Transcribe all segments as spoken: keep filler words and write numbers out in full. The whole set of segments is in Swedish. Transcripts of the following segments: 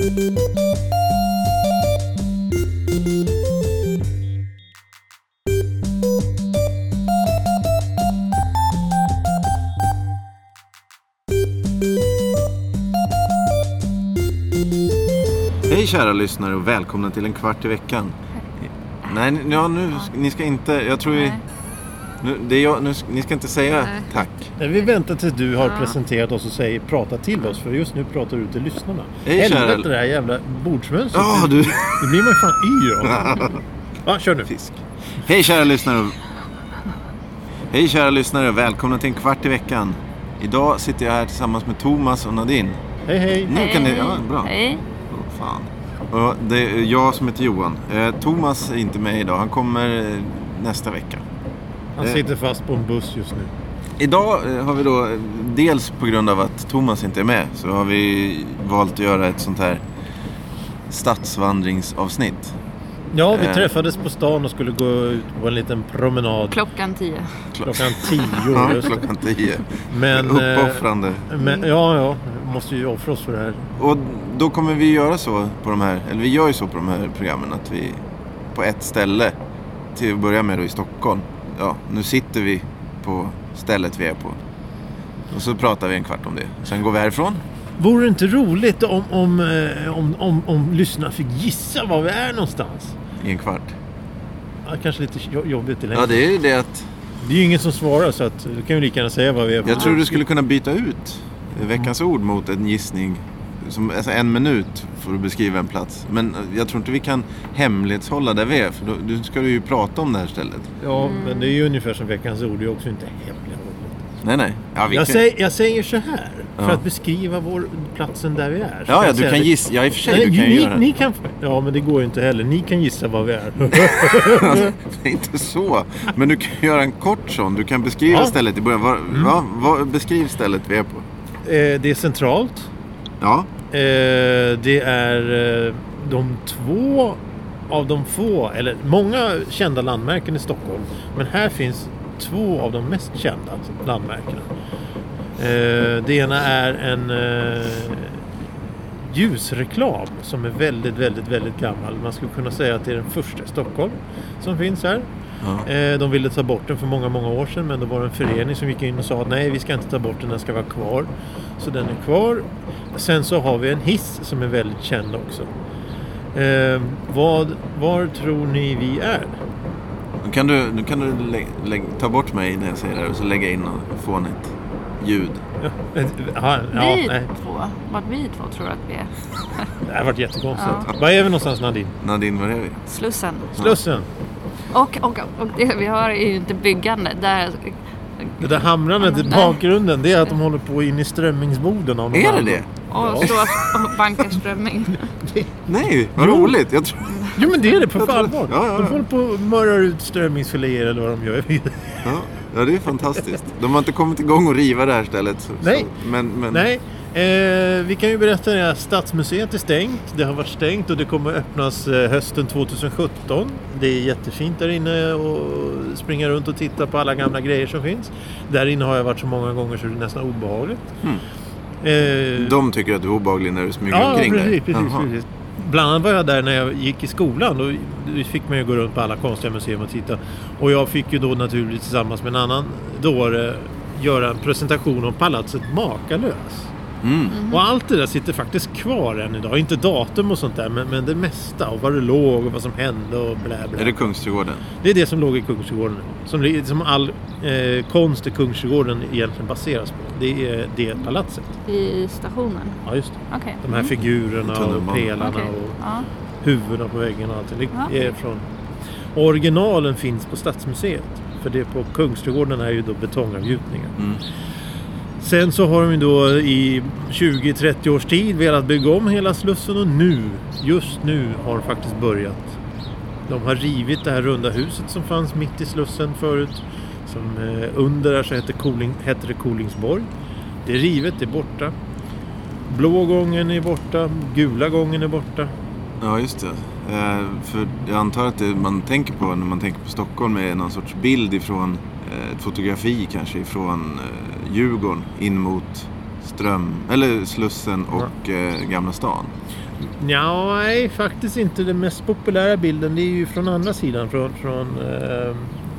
Hej kära lyssnare och välkomna till en kvart i veckan. Nej, ja, nu, ni ska inte, jag tror vi, nu, det är jag, nu, ni ska inte säga tack. Nej, vi väntar tills du har ja. presenterat oss och säger prata till oss, för just nu pratar du till lyssnarna. Hej Helvete kära... det här jävla bordsmönstret. Ja, du... Det blir man ju fan yr av. Ja, kör nu. Fisk. Hej kära lyssnare. Hej kära lyssnare och välkomna till en kvart i veckan. Idag sitter jag här tillsammans med Thomas och Nadine. Hej hej. Nu kan ni, ja, bra. Hej. Oh, fan. Och det är jag som heter Johan. Eh, Thomas är inte med idag. Han kommer eh, nästa vecka. Han sitter fast på en buss just nu. Idag eh, har vi då, dels på grund av att Thomas inte är med, så har vi valt att göra ett sånt här stadsvandringsavsnitt. Ja, vi eh. träffades på stan och skulle gå ut på en liten promenad. Klockan tio. Klockan tio, ja, just klockan tio. Men, uppoffrande. Men, ja, ja. Vi måste ju offra oss för det här. Och då kommer vi göra så på de här, eller vi gör ju så på de här programmen att vi på ett ställe, till att börja med då i Stockholm. Ja, nu sitter vi på stället vi är på. Och så pratar vi en kvart om det. Sen går vi härifrån. Vore det inte roligt om, om, om, om, om lyssnarna fick gissa var vi är någonstans? I en kvart. Ja, kanske lite jobbigt i längden. Ja, det är ju det att... Det är ju ingen som svarar, så att du kan ju lika gärna säga vad vi är på. Jag tror du skulle kunna byta ut veckans ord mot en gissning. Som, alltså en minut för att beskriva en plats. Men jag tror inte vi kan hemlighetshålla där vi är. För då, då ska du ju prata om det här stället. Ja, mm. men det är ju ungefär som veckans ord. Det är också inte hemligt. Nej, nej. Ja, vi jag, kan... säger, jag säger så här. För ja. att beskriva vår platsen där vi är. Ja, ja, du kan det... gissa. Ja, i och för sig, nej, du kan ni, göra ni kan... Ja, men det går ju inte heller. Ni kan gissa vad vi är. Det är inte så. Men du kan göra en kort sån. Du kan beskriva ja. stället i början. Var, mm. va, va, beskriv stället vi är på. Eh, det är centralt. Ja. Eh, det är eh, de två av de få, eller många kända landmärken i Stockholm. Men här finns två av de mest kända landmärkena. Eh, det ena är en eh, ljusreklam som är väldigt, väldigt, väldigt gammal. Man skulle kunna säga att det är den första i Stockholm som finns här. Ja. Eh, de ville ta bort den för många, många år sedan, men det var en förening som gick in och sa att nej, vi ska inte ta bort den, den ska vara kvar. Så den är kvar. Sen så har vi en hiss som är väldigt känd också. Eh, vad, var tror ni vi är? Kan du, nu kan du lä- lä- ta bort mig när jag säger det här och så lägga in och få ett ljud. Ja, ja, ja, vi nej. två. Vart vi två tror att vi är. Det har varit jättekonstigt. Ja. Var är vi någonstans, Nadine? Nadine, var är vi? Slussen. Slussen. Och, och, och det vi har är ju inte byggande. Där... Det där hamrandet i bakgrunden, det är att de håller på in i strömmingsboden. Av är det det? Och ja. Står och bankar strömming. Nej, vad jo. roligt. Jag tror... Jo, men det är det på allvar. Ja, ja, ja. De håller på och mörrar ut strömmingsfiléer eller vad de gör. Ja, ja, det är fantastiskt. De har inte kommit igång och riva det här stället. Så, Nej, så, men, men... Nej. Eh, vi kan ju berätta att Stadsmuseet är stängt. Det har varit stängt och det kommer öppnas eh, hösten tjugosjutton. Det är jättefint där inne och springa runt och titta på alla gamla grejer som finns. Där inne har jag varit så många gånger så det är nästan obehagligt. Mm. Eh, De tycker att du är obehaglig när du smyger ja, omkring precis, där. Precis, precis. Bland annat var jag där när jag gick i skolan. Då fick man ju gå runt på alla konstiga museer och titta. Och jag fick ju då naturligtvis tillsammans med en annan dåre göra en presentation om palatset Makalös. Mm. Mm. Och allt det där sitter faktiskt kvar än idag. Inte datum och sånt där, men, men det mesta. Och var det låg och vad som hände och blä blä. Är det Kungsträdgården? Det är det som låg i Kungsträdgården. Som, som all eh, konst i Kungsträdgården egentligen baseras på. Det är det palatset. I stationen? Ja, just det. Okay. De här mm. figurerna och pelarna okay. och ja. huvudena på väggen och allting. Det okay. är från... Originalen finns på Stadsmuseet. För det på Kungsträdgården är ju då betongavgjutningar. Mm. Sen så har de då i tjugo till trettio års tid velat bygga om hela Slussen och nu, just nu har faktiskt börjat. De har rivit det här runda huset som fanns mitt i Slussen förut. Som eh, under där så hette, Koling, hette det Kolingsborg. Det är rivet, det är borta. Blå gången är borta, gula gången är borta. Ja, just det. Eh, för jag antar att det man tänker på när man tänker på Stockholm är någon sorts bild ifrån eh, ett fotografi kanske ifrån eh, Djurgården in mot Ström, eller Slussen och eh, Gamla stan. Ja, nej, faktiskt inte. Den mest populära bilden, det är ju från andra sidan, från, från eh,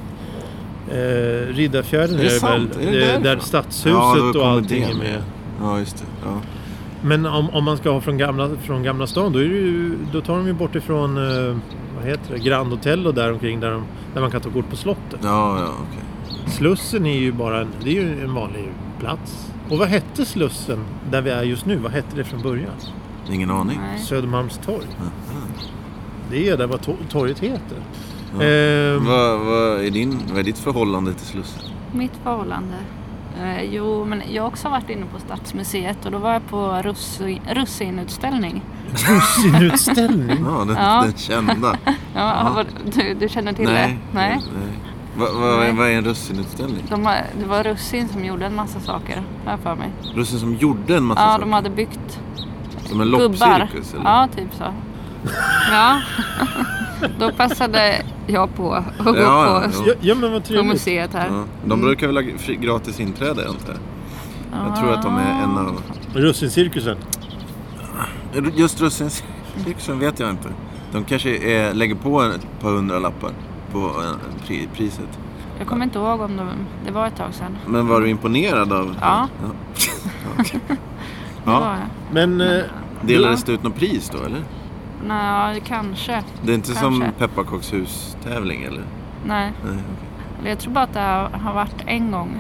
eh, Riddarfjärden. Är det är sant? Väl, Är det eh, där stadshuset ja, och allting är med. Ja, just det. Ja. Men om, om man ska ha från gamla, från gamla stan, då, är det ju, då tar de ju bort ifrån eh, vad heter det? Grand Hotel och där omkring där, de, där man kan ta kort på slottet. Ja, ja, okej. Okay. Slussen är ju bara en, det är ju en vanlig plats. Och vad hette Slussen där vi är just nu? Vad hette det från början? Ingen aning. Nej. Södermalmstorg. Mm. Det är där vad to- torget heter. Ja. Ehm, vad, vad, är din, vad är ditt förhållande till Slussen? Mitt förhållande. Eh, jo, men jag har också varit inne på Stadsmuseet och då var jag på russin, russinutställning. Russinutställning? Ja, den, Ja. den kända. Ja, vad- du, du känner till Nej. det? Nej. Nej. Va, va, Nej. Vad är en russinutställning? De har, det var russin som gjorde en massa saker här för mig. Russin som gjorde en massa Ja, saker? de hade byggt Som en gubbar. loppcirkus? Eller? Ja, typ så. Ja. Då passade jag på att gå Ja, på, ja, Ja, ja men vad på trevligt. museet här. Ja. De brukar väl ha fri, gratis inträde, antar jag. Jag tror att de är en av... Russincirkusen. Just russin-cirkusen vet jag inte. De kanske är, lägger på ett par hundra lappar på eh, pri, priset. Jag kommer inte ihåg om de, det var ett tag sedan. Men var du imponerad av... Ja. Ja. Det Ja. var jag. Men eh, Delades det ut något pris då, eller? Nej, kanske. Det är inte Kanske. som pepparkakshus-tävling, eller? Nej. Nej, okej. Eller jag tror bara att det har, har varit en gång.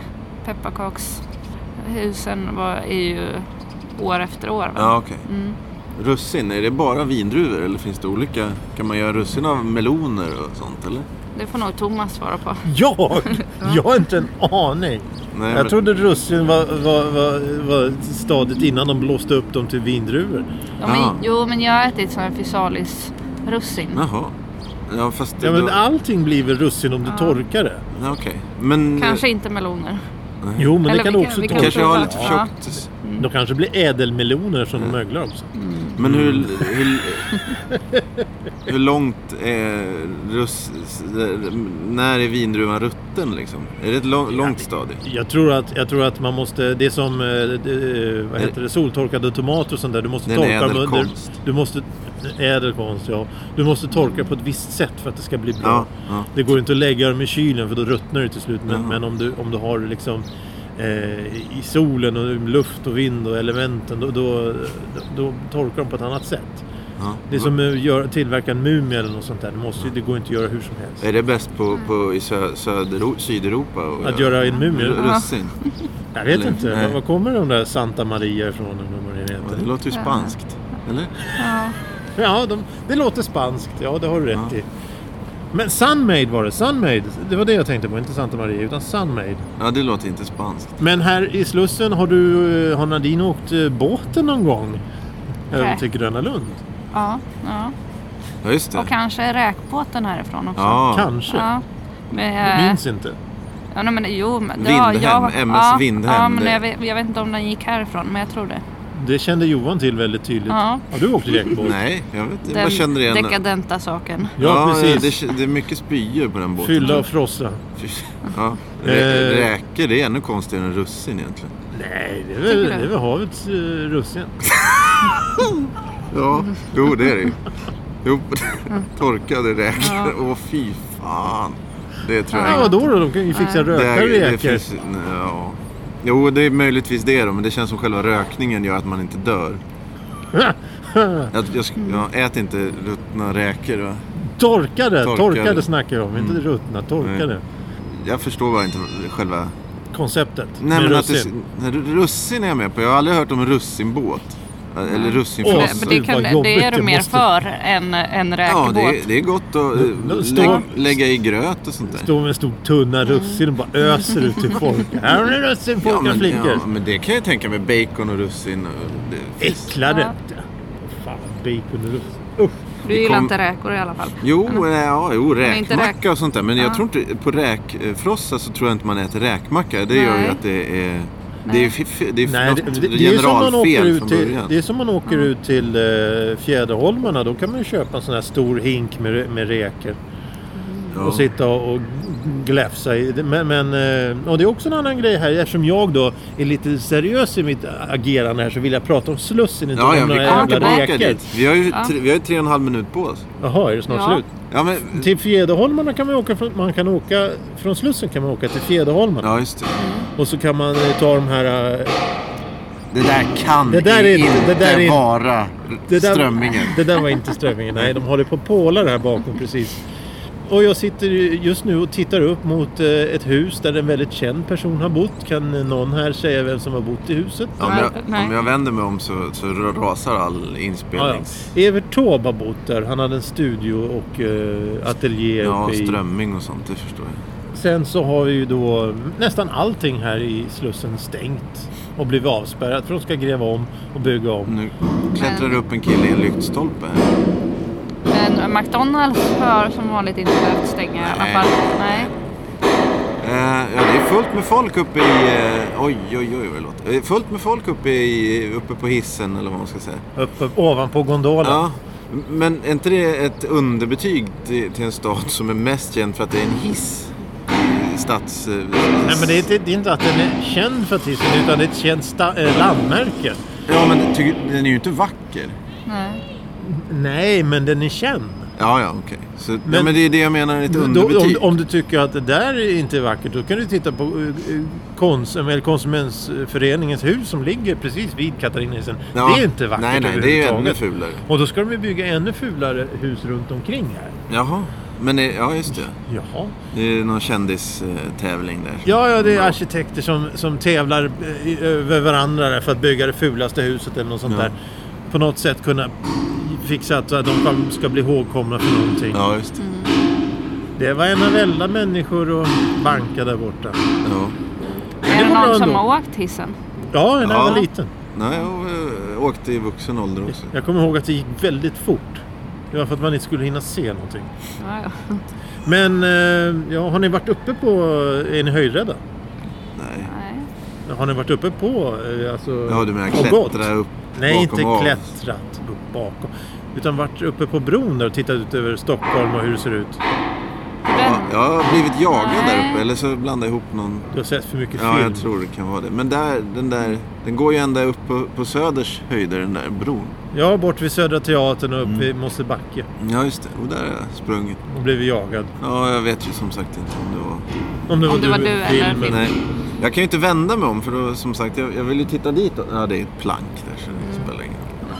Pepparkakshusen var, är ju år efter år. Va? Ja, okej. Mm. Russin, är det bara vindruvor eller finns det olika? Kan man göra russin av meloner och sånt, eller? Det får nog Thomas svara på. jag? Jag har inte en aning. Nej, Jag trodde russin var, var, var, var stadiet innan de blåste upp dem till vindruvor. Ja, men, Ja. jo, men jag har ätit sån här fysalis-russin. Jaha. Ja, fast... Ja, men då... allting blir väl russin om du Ja. torkar det. Ja, okej. Men... Kanske inte meloner. Nej. Jo, men Eller det kan vi du kan- också vi kan torka. Kanske har lite för Ja. tjockt. De kanske blir ädelmeloner som de möglar också. Men hur, hur, hur långt är russ, när är vindruvan rutten liksom? Är det ett lång, långt stadie? Jag tror att, jag tror att man måste, det är som eh, det, vad heter det, soltorkade tomater och sånt där. Du måste Det är en torka dem under, ädelkonst. du måste, ädelkonst, ja. Du måste torka på ett visst sätt för att det ska bli bra. Ja, ja. Det går inte att lägga dem i kylen för då ruttnar det till slut. Men, Jaha. men om, du, om du har liksom eh, i solen och luft och vind och elementen, då, då, då torkar de på ett annat sätt. Ja. Det är som att göra, tillverka en mumie eller något sånt där. Det, måste, det går inte att göra hur som helst. Är det bäst på, på, i sö, söder, Sydeuropa? Och, Att göra en mumie? r- Russin? Jag vet Eller- inte. nej. Var, var kommer de där Santa Maria ifrån? Eller vad det Ja, heter? det låter ju spanskt. Eller? Ja. Ja, de, det låter spanskt. Ja, det har du rätt Ja. i. Men Sunmade var det. Sunmade. Det var det jag tänkte på. Inte Santa Maria, utan Sunmade. Ja, det låter inte spanskt. Men här i Slussen, har du, har Nadine åkt eh, båten någon gång? Över Nej. till Gröna Lund? Ja, ja. Ja, just det. Och kanske räkbåten härifrån också. Ja, Kanske. Ja. Jag Men, minns inte. ja, nej, men, jo, men, det Vindhem, jag, M S ja, Vindhem, Ja, men det- jag vet, jag vet inte om den gick härifrån, men jag tror det. Det kände Johan till väldigt tydligt. Ja. Har du åkt räkbåt? nej, jag vet inte. Den Jag känner igen. dekadenta saken. Ja, precis. Det, det är mycket spyor på den båten. Fylla och frossa. Ja. Rä, Eh. räkor, det är ännu konstigare än russin egentligen. Nej, det är Tycker väl, du? det är väl havets uh, russin. Ja, jo det är det ju. Jo, torkade räkor. Åh fy fan. Det tror jag Ja, inte. vadå då? De kan ju fixa Det, rökta är- det räkor. finns, ja. Jo, det är möjligtvis det då, men det känns som själva rökningen gör att man inte dör. Jag, jag, sk- jag äter inte ruttna räkor. Va? Torkade, torkade, Torkade. snackar jag om. Inte Mm. ruttna, torkade. Jag förstår bara inte själva... Konceptet Nej, med men att russin. det, nej, russin är jag med på. Jag har aldrig hört om en russinbåt. Eller russinfrossa. Åh, Men det, kan, vad jobbigt det är du det mer måste- för än en Ja, räkbåt. det är, det är gott att eh, Då står- lägga, lägga i gröt och sånt där. Står med en stor tunna russin och bara öser ut till folk. Här har ni russin, Ja pojkar och men, flickor. ja, men det kan jag tänka mig. Bacon och russin. Och det finns. Äcklade. Ja. Fan, bacon och russin. Usch. Du gillar kom- inte räkor i alla fall. Jo, eh, ja, jo Men inte räkmacka räk- och sånt där. Men jag Ja. tror inte, på räkfrossa så tror jag inte man äter räkmacka. Det gör ju Nej. att det är... Det är, fiff- det är Nej, något det, det, det, är som man åker generalfel ut från till, början. det är som man åker ut till uh, Fjäderholmarna. Då kan man ju köpa en sån här stor hink med, med räkor. Ja. Och sitta och, och gläfsa i det. Men, men, och det är också en annan grej här. Eftersom jag då är lite seriös i mitt agerande här så vill jag prata om Slussen. Inte Ja, om ja, några vi kommer jävla tillbaka räkor. dit. Vi har ju Ja. tre, vi har ju tre och en halv minut på oss. Jaha, är det snart Ja. slut? Ja, men... Till Fjäderholmarna kan man åka från, man kan åka från Slussen kan man åka till Fjäderholmarna. Ja, just det. Och så kan man eh, ta de här äh, Det där kan Det där är inte, inte- det där är- vara det där, strömmingen. Det där var inte strömmingen. Nej, de håller på pålar här bakom precis. Och jag sitter just nu och tittar upp mot eh, ett hus där en väldigt känd person har bott. Kan någon här säga vem som har bott i huset? Om jag, Nej. om jag vänder mig om så, så rasar all Ja, inspelnings... ja. Evert Taube har bott där. Han hade en studio och eh, ateljé Ja, uppe i... strömming och sånt, det förstår jag. Sen så har vi ju då nästan allting här i Slussen stängt och blivit avspärrat för de ska gräva om och bygga om. Nu klättrar det upp en kille i en lyktstolpe här. Men McDonalds har som vanligt inte behövt stänga i alla Nej. fall. Nej. Eh, ja, det är fullt med folk uppe i... Eh, oj, oj, oj, vad det låter. Det är fullt med folk uppe, i, uppe på hissen, eller vad man ska säga. Uppe ovanpå gondolen. Ja, men är inte det ett underbetyg till, till en stad som är mest känd för att det är en hiss? I Stads... Eh, Nej, men det är, inte, det är inte att den är känd för hissen utan det är ett känt sta- äh, landmärke. Ja, men ty, den är ju inte vacker. Nej. Nej, men den är känd. Ja, ja, okej. Så, men, Men- ja, men det är det jag menar, ett Då, underbetyg. om, om du tycker att det där inte är vackert, då kan du titta på uh, konsum, eller Konsumentföreningens hus som ligger precis vid Katarinhissen. Ja. Det är inte vackert Nej, nej, det är ju ännu överhuvudtaget. fulare. Och då ska de ju bygga ännu fulare hus runt omkring här. Jaha, men är, ja, just det. Jaha. Det är någon kändistävling där. Ja, ja, det är arkitekter som, som tävlar eh, i- över varandra där för att bygga det fulaste huset eller något sånt Ja. där. På något sätt kunna fixa att de kan- ska bli ihågkomna för någonting. Ja, just det. Det var en av alla människor och banka där borta. Ja. det Är det går bra någon som ändå. har åkt hissen? Ja, när jag Ja. var liten. Nej, jag eh, åkte i vuxen ålder också. Jag kommer ihåg att det gick väldigt fort. Det var för att man inte skulle hinna se någonting. Ja, ja. Men eh, ja, har ni varit uppe på... Är ni höjdrädda? Nej. Nej. Har ni varit uppe på... eh, Alltså, Ja, du menar och gått? klättra upp Nej, bakom inte av. klättrat upp bakom. Utan varit uppe på bron där och tittat ut över Stockholm och hur det ser ut. Ja, jag har blivit jagad där Nej. uppe, eller så blandar jag ihop någon... Du har sett för mycket Ja, film. jag tror det kan vara det. Men där, den där, den går ju ända upp på, på Söders höjder, den där bron. Ja, bort vid Södra Teatern och upp Mm. vid Mosebacke. Ja, just det. Och där har jag sprungit. Och blivit jagad. Ja, jag vet ju som sagt inte om det var... Om det var Om det du, var du i eller filmen. film. Nej. Jag kan ju inte vända mig om, för då, som sagt, jag, jag vill ju titta dit. Ja, det är ett plank där, så det spelar ingen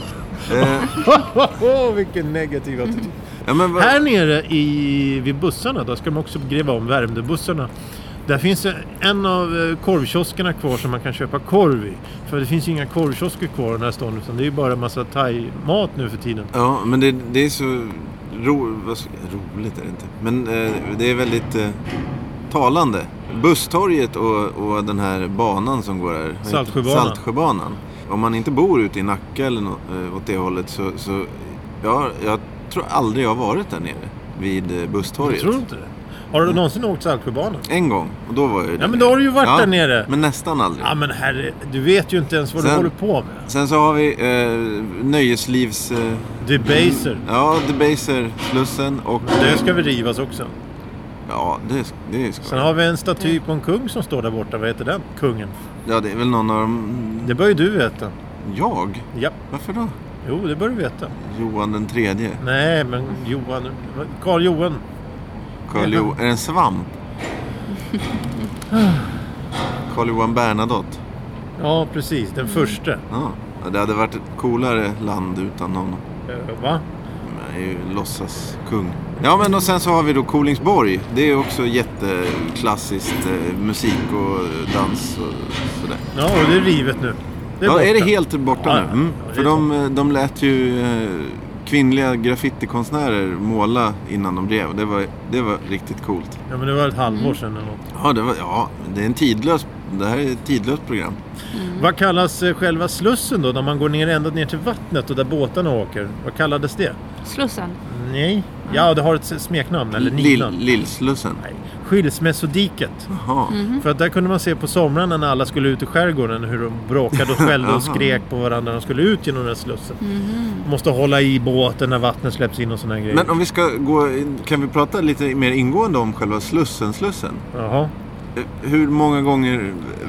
roll. Eh, Vilken negativ attityd. ja, men vad... Här nere i, vid bussarna, då ska man också gräva om Värmdöbussarna. Där finns en av eh, korvkioskerna kvar som man kan köpa korv i. För det finns ju inga korvkiosker kvar i den här stan, utan det är ju bara en massa thai-mat nu för tiden. Ja, men det, det är så ro, vad ska, roligt är det inte. Men eh, det är väldigt eh, talande. Busstorget och, och den här banan som går här. vad heter- Saltsjöbanan. Saltsjöbanan. Om man inte bor ute i Nacka eller nå, eh, åt det hållet så, så ja, jag tror aldrig jag har varit där nere vid eh, busstorget. Jag tror inte det. Har du någonsin åkt Saltsjöbanan? En gång, och då var jag ju där Ja, men nere. då har du ju varit där nere. Men nästan aldrig. Ja, men herre, du vet ju inte ens vad Sen- du håller på med. Sen så har vi eh, nöjeslivs... Eh, Debaser. ja, Debaser, Slussen och... Det ska vi rivas också. Ja, det, det ska Sen har vi en staty på en kung som står där borta. Vad heter den? Kungen. Ja, det är väl någon av dem... Det bör ju du veta. Jag? Ja. Varför då? Jo, det bör du veta. Johan den tredje. Nej, men Johan... Karl Johan. Karl Ja. Johan... Är det en svamp? Karl Johan Bernadotte. Ja, precis. Den första. Ja, det hade varit ett coolare land utan honom. Eh, Va? Han är ju låtsas kung. Ja, men och sen så har vi då Kolingsborg. Det är också jätteklassiskt eh, musik och dans och sådär. Ja, och det är rivet nu. Det är Ja, borta. är det helt borta Ja, nu? ja. Mm. Ja, det För är de, de lät ju eh, kvinnliga graffitikonstnärer måla innan de drev. Det var, det var riktigt coolt. Ja, men det var ett halvår sedan eller något. Ja, det, var, ja, det är en tidlös Det här är ett tidlöst program. Mm. Vad kallas eh, själva slussen då? När man går ner ända ner till vattnet och där båtarna åker. Vad kallades det? Slussen. Nej. Ja, det har ett smeknamn eller Lill, nidnamn. Lillslussen. Nej. Skilsmässodiket. Jaha. Mhm. För att där kunde man se på somrarna när alla skulle ut i skärgården hur de bråkade och skällde och Jaha. skrek på varandra när de skulle ut genom den här slussen. Mhm. Måste hålla i båten när vattnet släpps in och såna här grejer. Men om vi ska gå, kan vi prata lite mer ingående om själva slussen, slussen? Jaha. Hur många gånger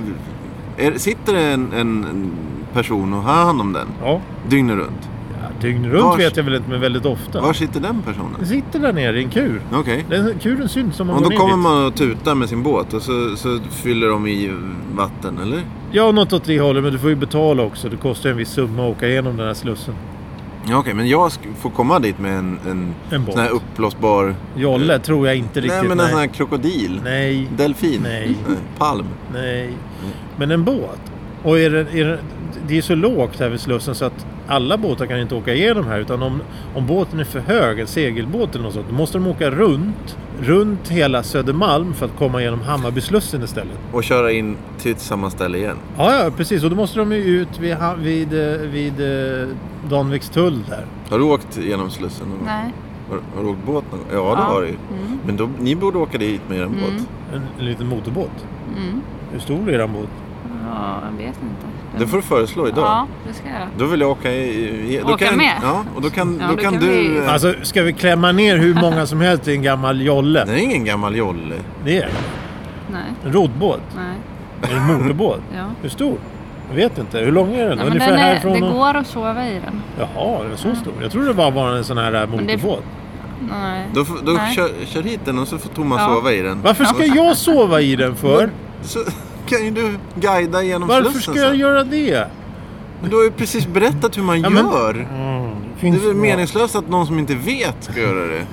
är, sitter det en, en person och har hand om den Ja. dygnet runt? Ja, dygn runt Vars- vet jag väl inte, men väldigt ofta. Var sitter den personen? Den sitter där nere i en kur. Okej. Den kuren syns som man Och går då ner kommer dit. man och tutar med sin båt och så, så fyller de i vatten, eller? Ja, något åt det hållet, men du får ju betala också. Det kostar en viss summa att åka igenom den här slussen. Ja, okej, men jag sk- får komma dit med en, en, En båt. sån här uppblåsbar... Jolle tror jag inte riktigt. Nej, men en sån här krokodil. Nej, Delfin. Nej. Palm. nej. Men en båt. Och är det, är det, det är så lågt här vid slussen så att alla båtar kan inte åka igenom här. Utan om, om båten är för hög, en segelbåt eller något sånt, då måste de åka runt, runt hela Södermalm för att komma igenom Hammarbyslussen istället. Och köra in till samma ställe igen. Ja, ja, precis. Och då måste de ju ut vid, ha- vid, eh, vid eh, Danvikstull där. Har du åkt genom Slussen? någon gång? Nej. Har, har du åkt båt någon gång? Ja, det Ja. har du ju. Mm. Men då, ni borde åka dit med er Mm. båt. En, en liten motorbåt. Mm. Hur stor är eran båt? Ja, jag vet inte. Det får du föreslå idag. Ja, det ska jag. Då vill jag åka i... i då Åka kan, med? Ja, och då kan, Ja, då då kan kan du... vi- eh, Alltså, ska vi klämma ner hur många som helst i en gammal jolle? det är ingen gammal jolle. Det är det. Nej, En roddbåt. nej. En motorbåt. Ja. Hur stor? Jag vet inte. Hur lång är den? Nej, men Ungefär den är, härifrån det och... går att sova i den. Jaha, den är så stor. Jag trodde det bara var en sån här äh, Men det- motorbåt. Nej. Då, får- då Nej. kör, kör hit den och så får Thomas Ja. sova i den. Varför ska jag sova i den för? Så kan ju du guida genom Varför Slussen ska jag sen. göra det? Men du har ju precis berättat hur man Ja, men- gör. Mm, det Det finns är väl meningslöst att någon som inte vet ska göra det.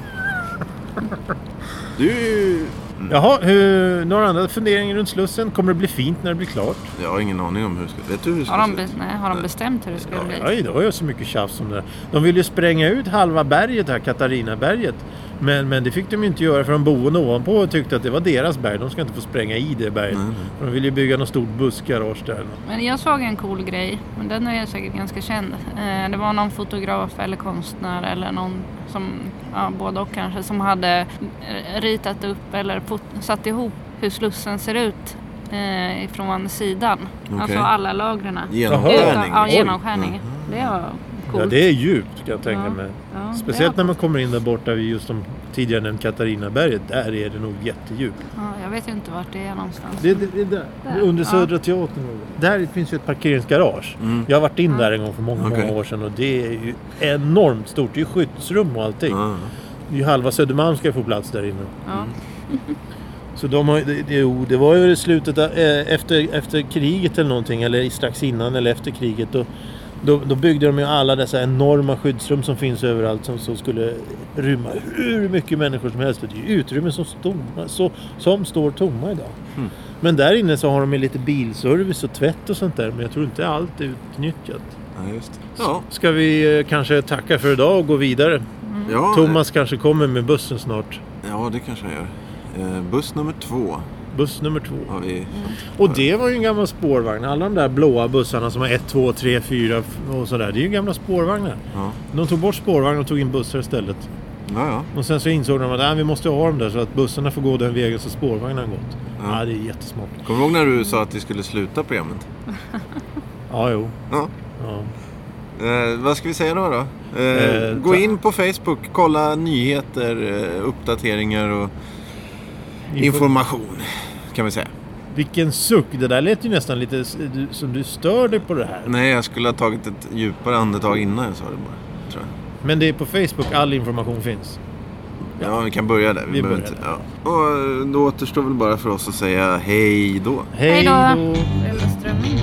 Du är ju... Jaha, hur, några andra funderingar runt Slussen? Kommer det bli fint när det blir klart? Jag har ingen aning om hur det ska... Vet du hur det ska Har de, se be- ut? nej, har de bestämt hur det ska bli? Ja, det var ju så mycket tjafs om det där. De ville ju spränga ut halva berget här, Katarinaberget. Men, men det fick de ju inte göra för de boende ovanpå och tyckte att det var deras berg. De ska inte få spränga i det berget. Nej, nej. För de ville ju bygga något stort bussgarage där. Men jag såg en cool grej, men den är säkert ganska känd. Eh, det var någon fotograf eller konstnär eller någon som, ja, både och kanske, som hade eh, ritat upp eller fot- satt ihop hur Slussen ser ut eh, ifrån sidan. Okej. Alltså alla lagren. Genomskärning. Ja, Oj. genomskärning. Det var coolt. Ja, det är djupt kan jag tänka Ja. mig. Ja, det Speciellt var när man coolt. kommer in där borta vid just de tidigare nämnt Katarinaberget. Där är det nog jättedjupt. Ja, jag vet ju inte vart det är någonstans. Det, det, det där. Där. Under Ja. Södra Teatern. Där finns ju ett parkeringsgarage. Mm. Jag har varit in där en gång för många, Okej. många år sedan. Och det är ju enormt stort. Det är ju skyddsrum och allting. Ja. Det är ju halva Södermalm ska få plats där inne. Ja. Så de har, det, det, jo, det var ju i slutet av, eh, efter, efter kriget eller någonting. Eller strax innan eller efter kriget. Då, då, då byggde de ju alla dessa enorma skyddsrum som finns överallt. Som, som skulle rymma hur mycket människor som helst. Det är ju utrymmen som, tomma, så, som står tomma idag. Mm. Men där inne så har de ju lite bilservice och tvätt och sånt där. Men jag tror inte allt är utnyttjat. Ja, just det. Ja. Ska vi eh, kanske tacka för idag och gå vidare? Ja, Thomas kanske kommer med bussen snart. Ja, det kanske jag gör. Eh, buss nummer två Buss nummer två. har vi... Och det var ju en gammal spårvagn. Alla de där blåa bussarna som har ett, två, tre, fyra och sådär. Det är ju gamla spårvagnar. Ja, De tog bort spårvagn och tog in bussar istället. ja. ja. Och sen så insåg de att äh, vi måste ha dem där så att bussarna får gå den vägen så spårvagnen har gått. Ja, Ja. det är jättesmart. Kommer du ihåg när du sa att vi skulle sluta programmet? Ja, jo. Ja. Ja. Eh, vad ska vi säga då? då? Eh, Eh, gå ta- in på Facebook, kolla nyheter, eh, uppdateringar och information kan vi säga. Vilken suck. Det där lät ju nästan lite s- du, som du stör dig på det här. Nej, jag skulle ha tagit ett djupare andetag innan jag sa det bara, tror jag. Men det är på Facebook all information finns. Ja, vi kan börja där. Vi behöver börjar inte- ja. Och eh, då återstår väl bara för oss att säga hej då. Hej Hej då. då! Eller strömming.